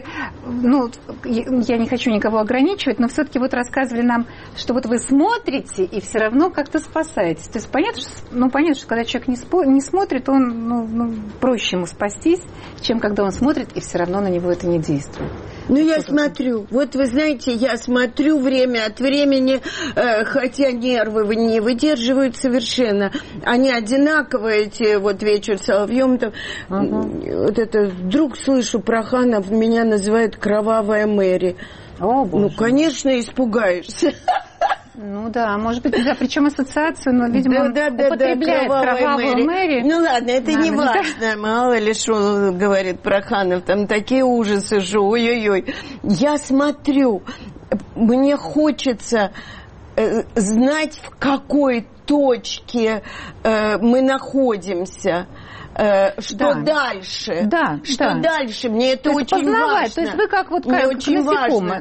я не хочу никого ограничивать, но все-таки вот рассказывали нам, что вот вы смотрите и все равно как-то спасаетесь. То есть понятно, что когда человек не смотрит, он проще ему спастись, чем когда он смотрит и все равно на него это не действует. Я смотрю. Вот вы знаете, я смотрю время от времени, хотя нервы не выдерживают совершенно. Они одинаковые, эти вот «Вечер с соловьем». Вот это вдруг слышу, Проханов меня называет «Кровавая Мэри». Конечно, испугаешься. Да, может быть, причем ассоциацию, но, видимо, употребляет кровавую Мэри. Ладно, это не важно. Мало ли, что говорит Проханов, там такие ужасы же, ой-ой-ой. Я смотрю, мне хочется знать, в какой точке мы находимся. Что дальше? Что дальше? Мне это очень важно. То есть вы как мне очень важно.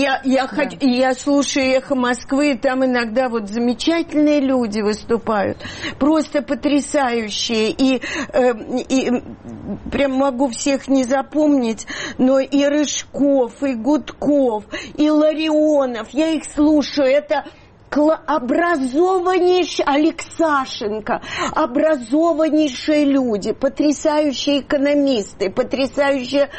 Я слушаю «Эхо Москвы», и там иногда вот замечательные люди выступают, просто потрясающие. И прям могу всех не запомнить, но и Рыжков, и Гудков, и Ларионов. Я их слушаю. Это образованнейшие, Алексашенко, образованнейшие люди, потрясающие экономисты, потрясающие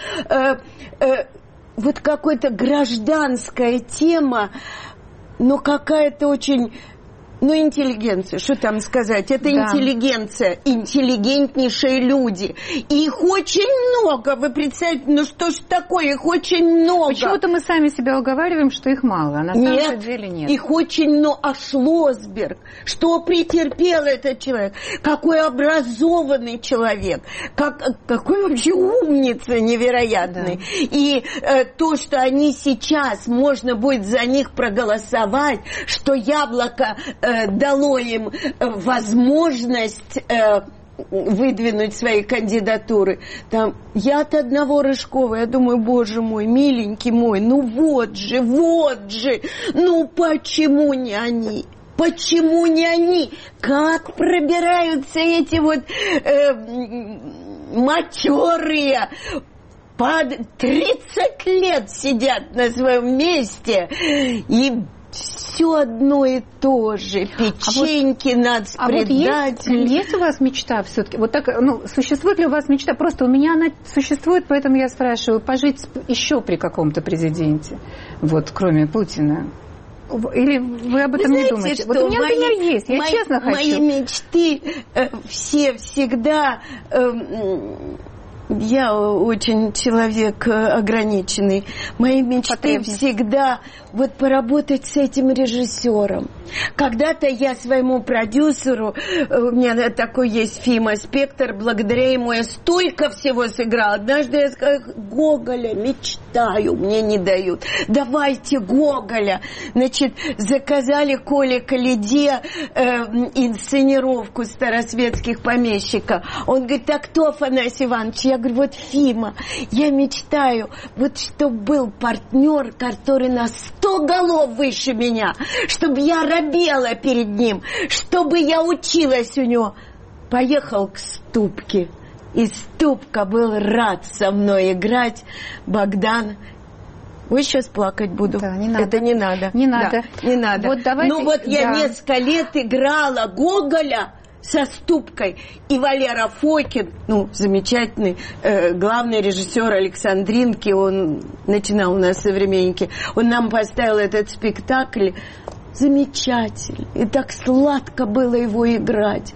вот какая-то гражданская тема, но какая-то очень... интеллигенция, что там сказать? Это интеллигенция, интеллигентнейшие люди. И их очень много. Вы представляете, что ж такое? Их очень много. Почему-то мы сами себя уговариваем, что их мало, а на самом деле нет. Их очень много. А Шлосберг, что претерпел этот человек? Какой образованный человек. Какой вообще умница невероятный. Да. И то, что они сейчас, можно будет за них проголосовать, что яблоко... дало им возможность выдвинуть свои кандидатуры. Там я от одного Рыжкова, я думаю, боже мой, миленький мой, вот же, почему не они? Почему не они? Как пробираются эти вот матерые, по 30 лет сидят на своем месте и все одно и то же. Печеньки, нацпредатели. Есть у вас мечта все-таки? Вот так, существует ли у вас мечта? Просто у меня она существует, поэтому я спрашиваю, пожить еще при каком-то президенте, вот, кроме Путина? Или вы об этом не думаете? Вот у меня, например, есть. Я честно хочу. Мои мечты все всегда... Я очень человек ограниченный. Мои мечты всегда вот поработать с этим режиссером. Когда-то я своему продюсеру, у меня такой есть Фима Спектр, благодаря ему я столько всего сыграла. Однажды я сказала: Гоголя мечтаю, мне не дают. Давайте Гоголя. Значит, заказали Коле Калиде инсценировку старосветских помещиков. Он говорит: а кто Афанасий Иванович? Я говорю: вот Фима. Я мечтаю, вот чтобы был партнер, который на 100 голов выше меня, чтобы я робела перед ним, чтобы я училась у него. Поехал к Ступке, и Ступка был рад со мной играть. Богдан. Ой, сейчас плакать буду. Да, не надо. Это не надо. Не надо. Да, не надо. Вот давайте, я несколько лет играла Гоголя со Ступкой. И Валера Фокин, замечательный главный режиссер Александринки, он начинал у нас «Современники», он нам поставил этот спектакль. Замечательно. И так сладко было его играть.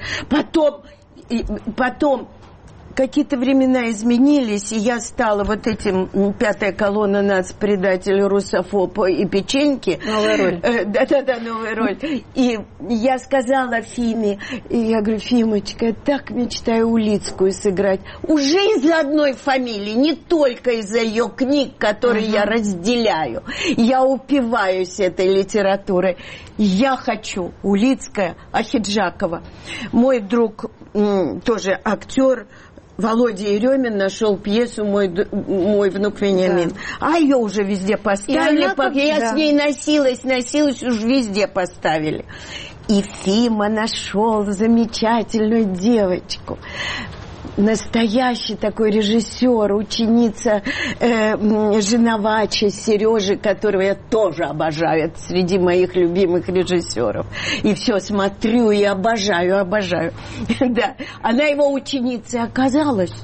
Потом какие-то времена изменились, и я стала вот этим пятая колонна нацпредатель, русофоб и печеньки. Новая роль. Да, новая роль. И я сказала Фиме, я говорю: Фимочка, я так мечтаю Улицкую сыграть. Уже из-за одной фамилии, не только из-за ее книг, которые я разделяю. Я упиваюсь этой литературой. Я хочу Улицкая, Ахеджакова. Мой друг, тоже актер, Володя Еремин, нашел пьесу «Мой внук Вениамин». Да. А ее уже везде поставили. Я с ней носилась, уже везде поставили. И Фима нашел замечательную девочку. Настоящий такой режиссер, ученица Женовача, Сережи, которого я тоже обожаю. Это среди моих любимых режиссеров. И все смотрю и обожаю. Да. Она его ученица, и оказалась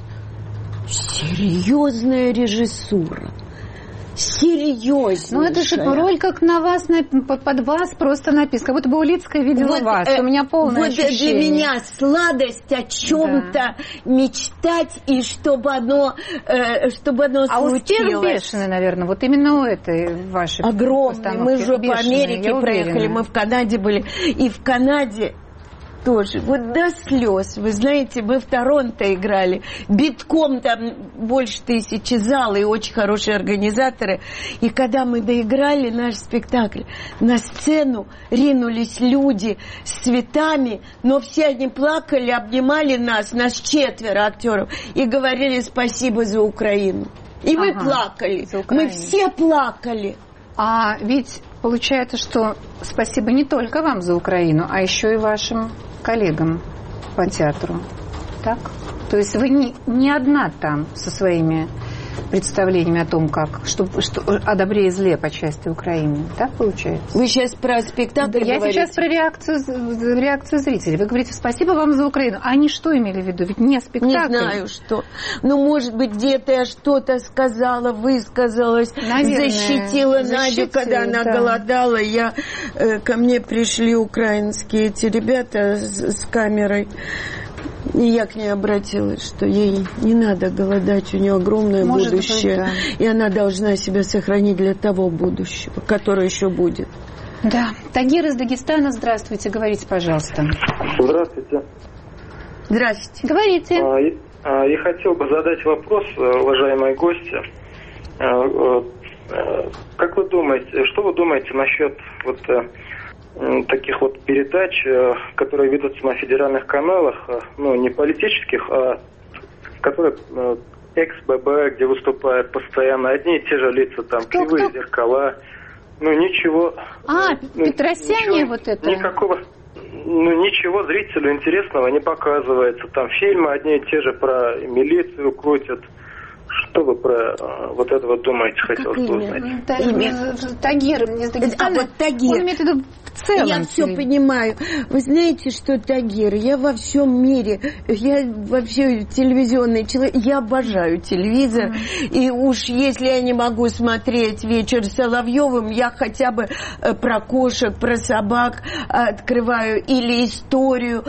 серьезная режиссура. Серьезно. Это же роль как на вас, под вас просто написано. Как будто бы Улицкая видела вас. У меня полное ощущение. Для меня сладость о чем-то мечтать, и чтобы оно случилось. А успех бешеный, наверное, вот именно у этой вашей огромный. Мы же по Америке проехали, мы в Канаде были. И в Канаде тоже, вот до слез. Вы знаете, мы в Торонто играли. Битком там больше 1000 зал и очень хорошие организаторы. И когда мы доиграли наш спектакль, на сцену ринулись люди с цветами, но все они плакали, обнимали нас 4 актеров, и говорили спасибо за Украину. И мы плакали. Мы все плакали. А ведь получается, что спасибо не только вам за Украину, а еще и вашим коллегам по театру. Так? То есть вы не одна там со своими представлениями о том, что о добре и зле по части Украины. Так получается? Вы сейчас про спектакль говорите? Я сейчас про реакцию зрителей. Вы говорите спасибо вам за Украину. А они что имели в виду? Ведь не спектакль. Не знаю, что. Может быть, где-то я что-то сказала, высказалась, наверное, защитила Надю, когда она голодала. Ко мне пришли украинские эти ребята с камерой. И я к ней обратилась, что ей не надо голодать, у нее огромное будущее. Быть, да. И она должна себя сохранить для того будущего, которое еще будет. Да. Тагир из Дагестана, здравствуйте, говорите, пожалуйста. Здравствуйте. Здравствуйте. Говорите. Я хотел бы задать вопрос, уважаемой гости. Как вы думаете, что вы думаете насчет таких передач, которые ведутся на федеральных каналах, не политических, а которые экс-ББ, где выступают постоянно одни и те же лица, там, кривые зеркала, ничего... Петросяне ничего, это? Никакого... ничего зрителю интересного не показывается. Там фильмы одни и те же про милицию крутят. Что вы про это думаете, хотел узнать? Тагир из Дагестана. Тагир. Он имеет в виду в целом. Я все понимаю. Вы знаете, что Тагир? Я во всем мире, я вообще телевизионный человек, я обожаю телевизор. И уж если я не могу смотреть «Вечер с Соловьевым», я хотя бы про кошек, про собак открываю, или историю,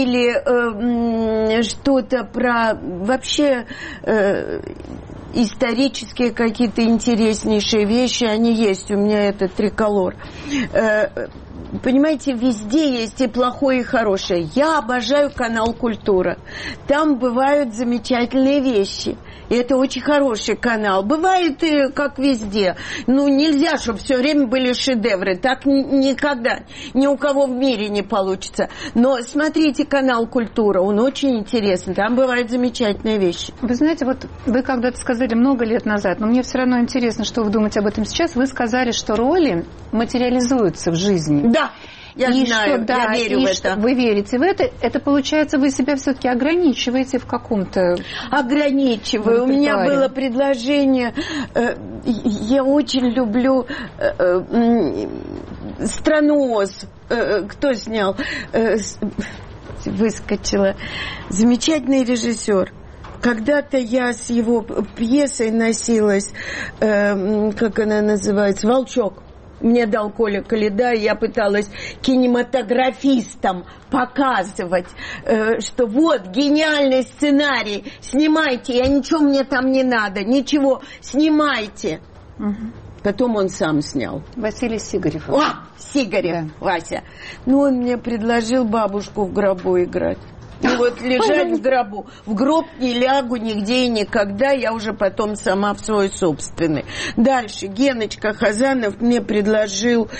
или что-то про вообще... исторические какие-то интереснейшие вещи, они есть. У меня это триколор. Понимаете, везде есть и плохое, и хорошее. Я обожаю канал «Культура». Там бывают замечательные вещи. И это очень хороший канал. Бывает и как везде. Нельзя, чтобы все время были шедевры. Так никогда. Ни у кого в мире не получится. Но смотрите канал «Культура». Он очень интересный. Там бывают замечательные вещи. Вы знаете, вы когда-то сказали много лет назад, но мне все равно интересно, что вы думаете об этом сейчас. Вы сказали, что роли материализуются в жизни. Да. Я знаю, я верю в это. Вы верите в это? Это получается, вы себя все-таки ограничиваете в каком-то... Ограничиваю. У меня было предложение. Я очень люблю «Страну Оз». Кто снял? выскочила. Замечательный режиссер. Когда-то я с его пьесой носилась, как она называется, «Волчок». Мне дал Коля Коляда, и я пыталась кинематографистам показывать, что вот, гениальный сценарий, снимайте, ничего мне там не надо, ничего, снимайте. Угу. Потом он сам снял. Василий Сигарев. О, Сигарев, да. Вася. Ну, он мне предложил бабушку в гробу играть. И вот лежать в гробу. В гроб не лягу нигде и никогда. Я уже потом сама в свой собственный. Дальше. Геночка Хазанов мне предложил...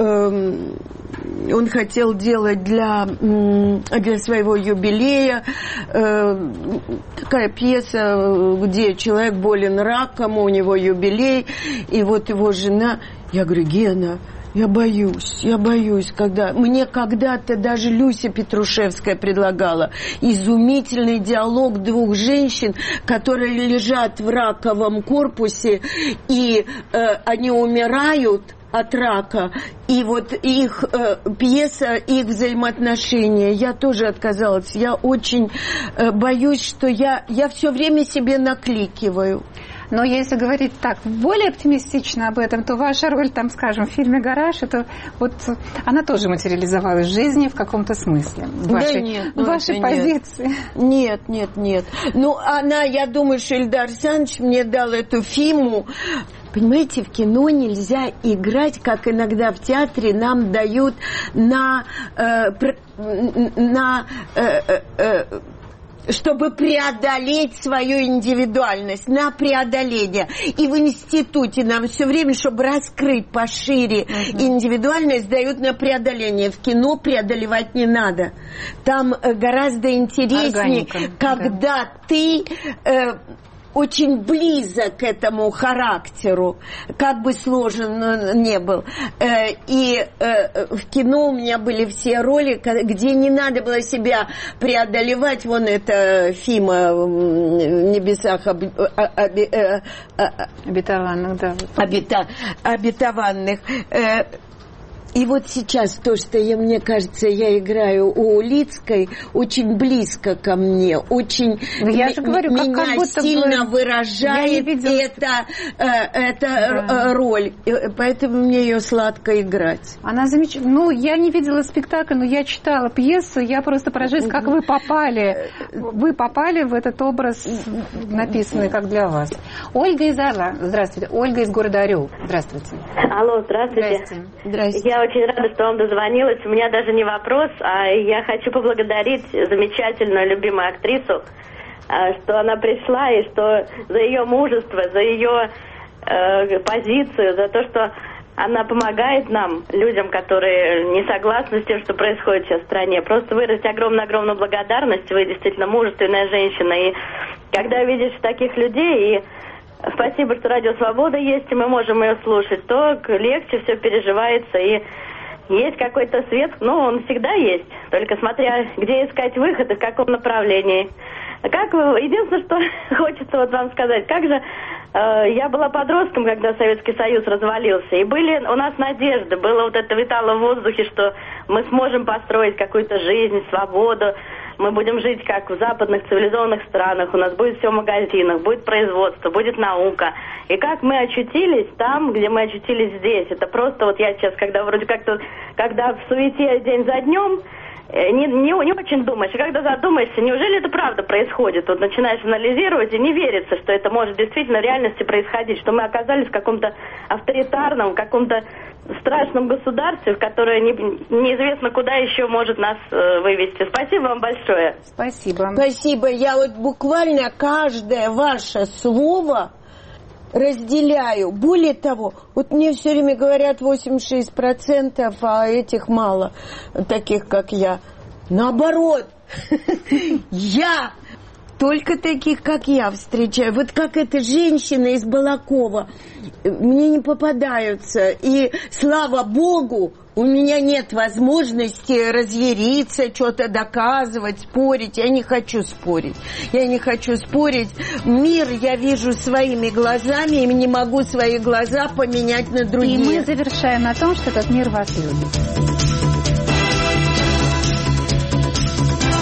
он хотел делать для своего юбилея такая пьеса, где человек болен раком, у него юбилей. И вот его жена... Я говорю, Гена... Я боюсь, когда... Мне когда-то даже Люся Петрушевская предлагала изумительный диалог двух женщин, которые лежат в раковом корпусе, и они умирают от рака, и вот их пьеса, их взаимоотношения. Я тоже отказалась. Я очень боюсь, что я все время себе накликиваю. Но если говорить так, более оптимистично об этом, то ваша роль, там, скажем, в фильме «Гараж», это вот она тоже материализовалась в жизни в каком-то смысле. В вашей позиции. Нет. Ну, я думаю, что Эльдар Александрович мне дал эту Фиму. Понимаете, в кино нельзя играть, как иногда в театре нам дают чтобы преодолеть свою индивидуальность, на преодоление. И в институте нам все время, чтобы раскрыть пошире индивидуальность, дают на преодоление. В кино преодолевать не надо. Там гораздо интереснее, когда ты... очень близок к этому характеру, как бы сложен он не был. И в кино у меня были все роли, где не надо было себя преодолевать. Вон это Фима в небесах обетованных, да. Обетованных. И вот сейчас то, что мне кажется, я играю у Улицкой, очень близко ко мне, очень я же говорю, меня как сильно выражает эта роль. Поэтому мне ее сладко играть. Она замечательная. Ну, я не видела спектакль, но я читала пьесу, я просто поражаюсь, как вы попали. Вы попали в этот образ, написанный как для вас. Ольга из Орла. Здравствуйте. Ольга из города Орел. Здравствуйте. Алло, здравствуйте. Здравствуйте. Я очень рада, что вам дозвонилась. У меня даже не вопрос, а я хочу поблагодарить замечательную любимую актрису, что она пришла, и что за ее мужество, за ее позицию, за то, что она помогает нам, людям, которые не согласны с тем, что происходит сейчас в стране. Просто выразить огромную-огромную благодарность. Вы действительно мужественная женщина. И когда видишь таких людей, и спасибо, что Радио Свобода есть, и мы можем ее слушать, то легче все переживается, и есть какой-то свет, он всегда есть, только смотря, где искать выход и в каком направлении. Единственное, что хочется вам сказать, как же я была подростком, когда Советский Союз развалился, и были у нас надежды, было это витало в воздухе, что мы сможем построить какую-то жизнь, свободу, мы будем жить как в западных цивилизованных странах, у нас будет все в магазинах, будет производство, будет наука. И как мы очутились там, где мы очутились здесь. Это просто я сейчас, когда вроде как-то, когда в суете день за днем, не очень думаешь. И когда задумаешься, неужели это правда происходит? Начинаешь анализировать, и не верится, что это может действительно в реальности происходить, что мы оказались в каком-то авторитарном, каком-то страшном государстве, в которое неизвестно куда еще может нас вывести. Спасибо вам большое. Спасибо. Спасибо. Я буквально каждое ваше слово разделяю. Более того, мне все время говорят 86%, а этих мало, таких как я. Наоборот, я только таких, как я, встречаю. Вот как эта женщина из Балакова. Мне не попадаются. И, слава Богу, у меня нет возможности разъяриться, что-то доказывать, спорить. Я не хочу спорить. Мир я вижу своими глазами, и не могу свои глаза поменять на другие. И мы завершаем на том, что этот мир вас любит.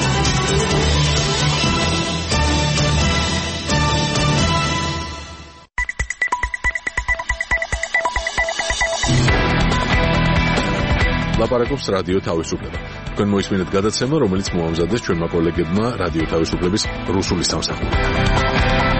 ლაპარაკობს რადიო თავისუფლება. თქვენ მოისმინეთ გადაცემა, რომელიც მოამზადეს ჩვენმა კოლეგებმა რადიო თავისუფლების რუსული სამსახურიდან.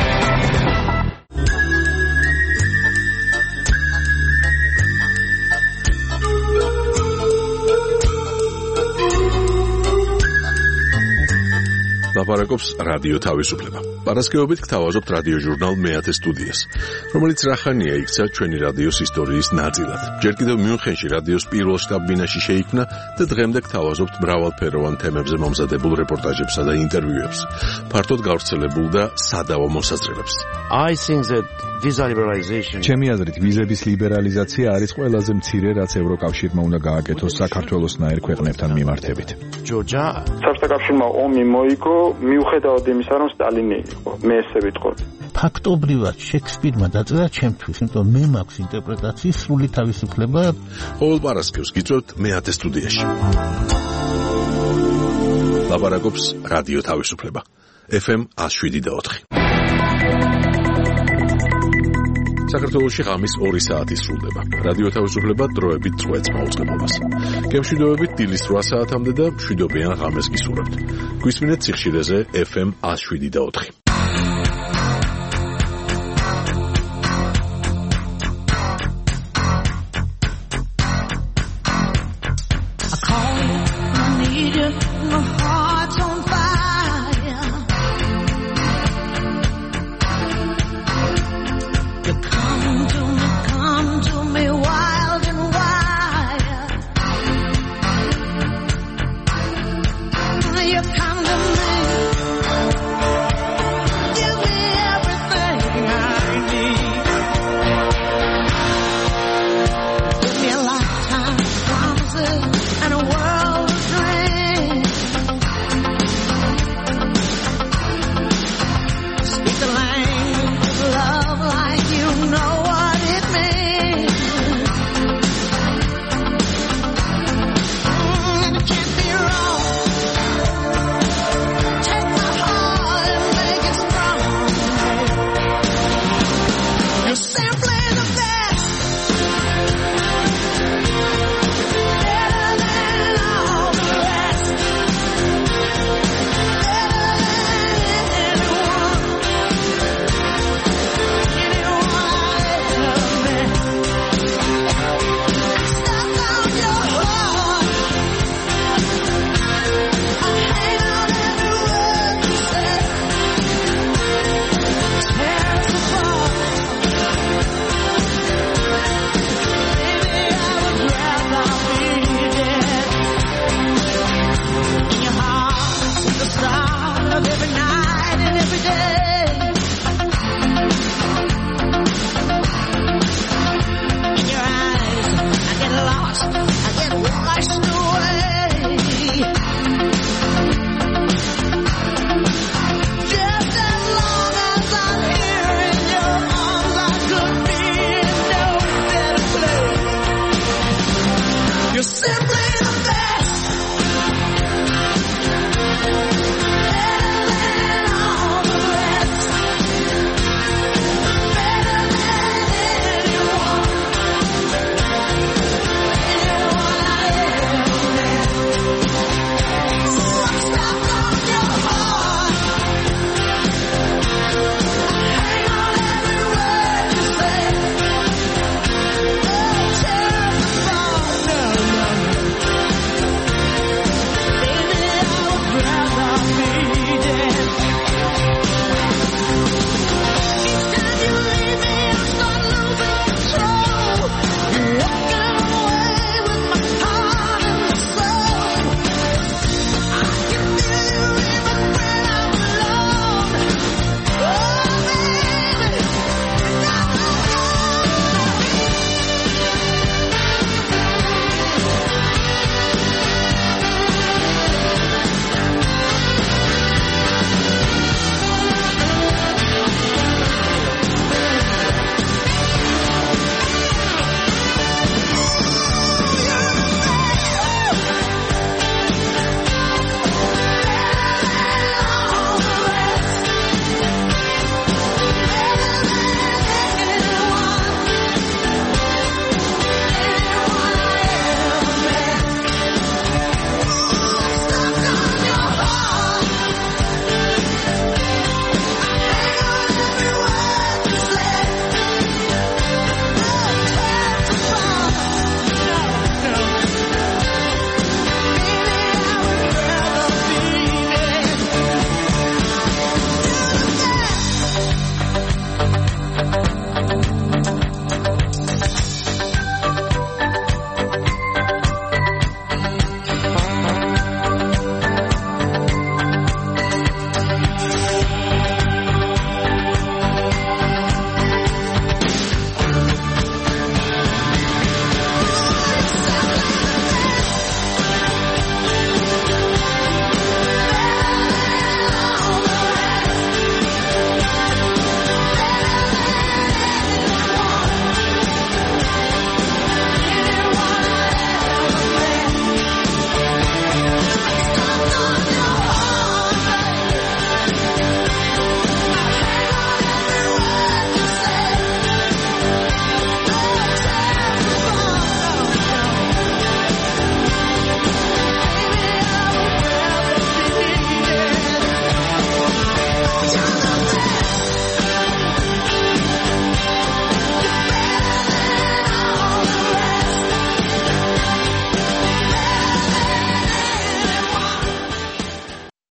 ლაპარაკობს რადიო თავისუფლება. პარასკევობით გთავაზობთ რადიო ჟურნალ მეათე სტუდიას, რომელიც რახანია იქცა ჩვენი რადიოს ისტორიის ნაწილად. ჯერ კიდევ მიუნხენში რადიოს პირველ შტაბ-ბინაში შეიქმნა და დღემდე გთავაზობთ მრავალფეროვან თემებზე მომზადებულ რეპორტაჟებსა და ინტერვიუებს, ფართოდ გავრცელებულ და სადავო მოსაზრებებს. ჩემი აზრით, ვიზების ლიბერალიზაცია არის ყველაზე მცირე, რაც ევროკავშირმა უნდა გააკეთოს საქართველოსნაირ ქვეყნებთან მიმართებით. საბჭოთა კავშირმა ომი მოიგო, მიუხედავად იმისა, რომ სტალინი იყო, მე ესე ვიტყოდი. ფაქტობრივად შექსპირმა დაწერა ჩემთვის, იმიტომ მე მაქვს ინტერპრეტაციის სრული თავისუფლება. ყოველ პარასკევს გიწევთ მეათე სტუდიაში. ლაპარაკობს რადიო თავისუფლება. FM 107.4. საქართველოში ღამის 2 საათი სრულდება. რადიო თავისუფლება დროებით წვეთს მაუწყებლობას. გემშვიდობებით დილის 8 საათამდე და მშვიდობიან ღამეს გისურვებთ. გვისმინეთ სიხშირეზე FM 107.4. Every night and every day.